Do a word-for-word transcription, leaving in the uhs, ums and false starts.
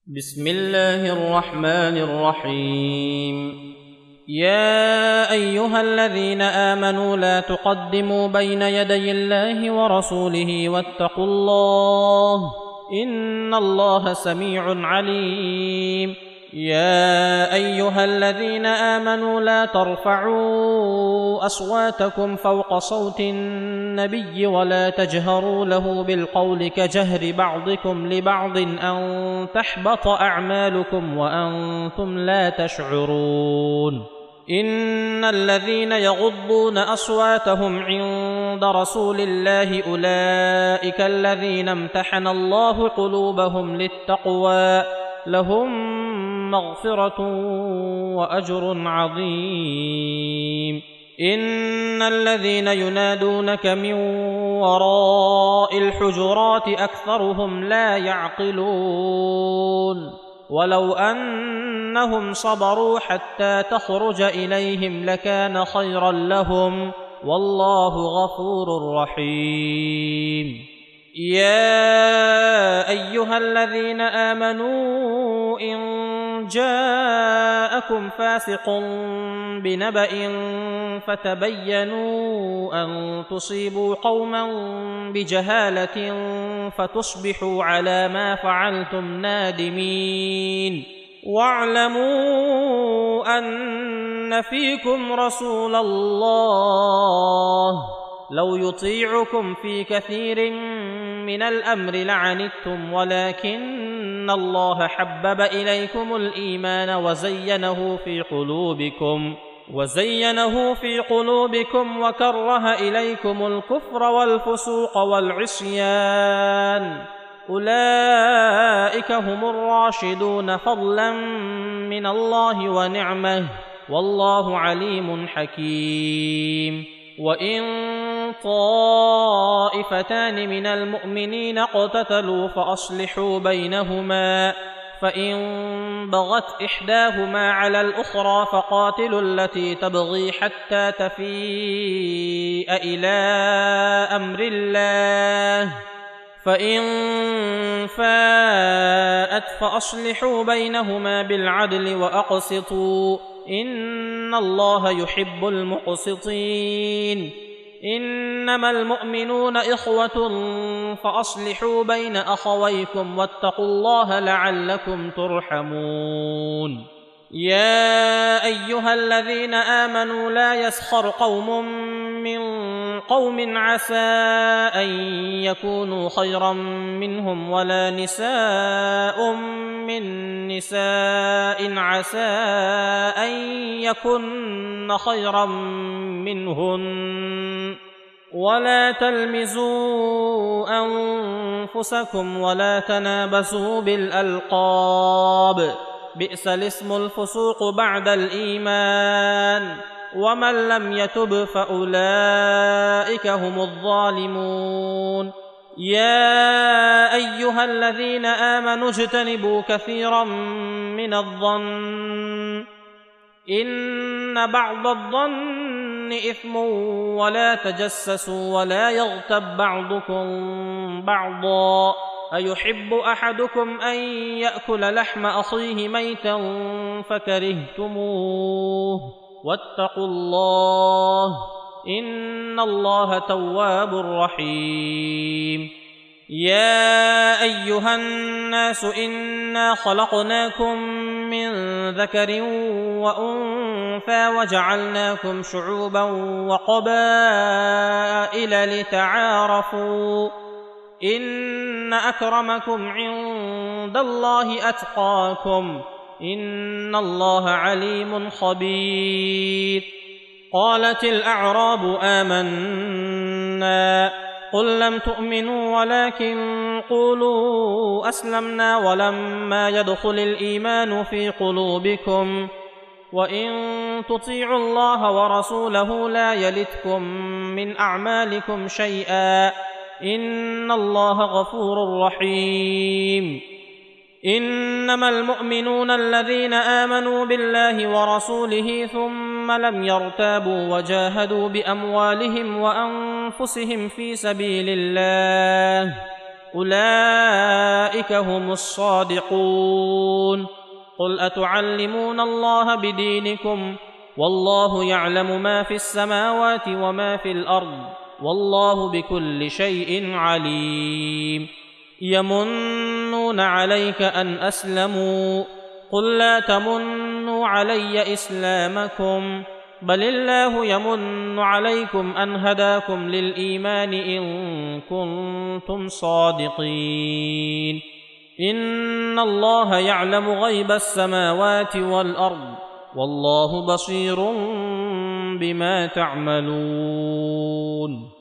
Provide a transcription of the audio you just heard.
بسم الله الرحمن الرحيم. يا أيها الذين آمنوا لا تقدموا بين يدي الله ورسوله واتقوا الله إن الله سميع عليم. يا أيها الذين آمنوا لا ترفعوا أصواتكم فوق صوت النبي ولا تجهروا له بالقول كجهر بعضكم لبعض أن تحبط أعمالكم وأنتم لا تشعرون. إن الذين يغضون أصواتهم عند رسول الله أولئك الذين امتحن الله قلوبهم للتقوى لهم مغفرة وأجر عظيم. إن الذين ينادونك من وراء الحجرات أكثرهم لا يعقلون. ولو أنهم صبروا حتى تخرج إليهم لكان خيرا لهم والله غفور رحيم. يا أيها الذين آمنوا إن جاءكم فاسق بنبأ فتبينوا أن تصيبوا قوما بجهالة فتصبحوا على ما فعلتم نادمين. واعلموا أن فيكم رسول الله لو يطيعكم في كثير من الأمر لعنتم ولكن الله حبب إليكم الإيمان وزينه في قلوبكم وزينه في قلوبكم وكره إليكم الكفر والفسوق والعصيان أولئك هم الراشدون فضلا من الله ونعمه والله عليم حكيم. وإن طائفتان من المؤمنين اقتتلوا فأصلحوا بينهما فإن بغت إحداهما على الأخرى فقاتلوا التي تبغي حتى تفيء إلى أمر الله فإن فاءت فأصلحوا بينهما بالعدل وأقسطوا إن الله يحب المقسطين. إنما المؤمنون إخوة فأصلحوا بين أخويكم واتقوا الله لعلكم ترحمون. يا أيها الذين آمنوا لا يسخر قوم من قوم عسى أن يكونوا خيرا منهم ولا نساء من نساء عسى أن يكن خيرا منهن ولا تلمزوا أنفسكم ولا تنابزوا بالألقاب بئس الاسم الفسوق بعد الإيمان ومن لم يتب فأولئك هم الظالمون. يا أيها الذين آمنوا اجتنبوا كثيرا من الظن إن بعض الظن إثم ولا تجسسوا ولا يغتب بعضكم بعضا أيحب أحدكم أن يأكل لحم أخيه ميتا فكرهتموه واتقوا الله إن الله تواب رحيم. يا أيها الناس إنا خلقناكم من ذكر وأنثى وجعلناكم شعوبا وقبائل لتعارفوا إن أكرمكم عند الله أتقاكم إن الله عليم خبير. قالت الأعراب آمنا قل لم تؤمنوا ولكن قولوا أسلمنا ولما يدخل الإيمان في قلوبكم وإن تطيعوا الله ورسوله لا يلتكم من أعمالكم شيئا إن الله غفور رحيم. إنما المؤمنون الذين آمنوا بالله ورسوله ثم لم يرتابوا وجاهدوا بأموالهم وأنفسهم في سبيل الله أولئك هم الصادقون. قل أتعلمون الله بدينكم والله يعلم ما في السماوات وما في الأرض والله بكل شيء عليم. يمنون عليك أن أسلموا قل لا تمنوا علي إسلامكم بل الله يمن عليكم أن هداكم للإيمان إن كنتم صادقين. إن الله يعلم غيب السماوات والأرض والله بصير بما تعملون.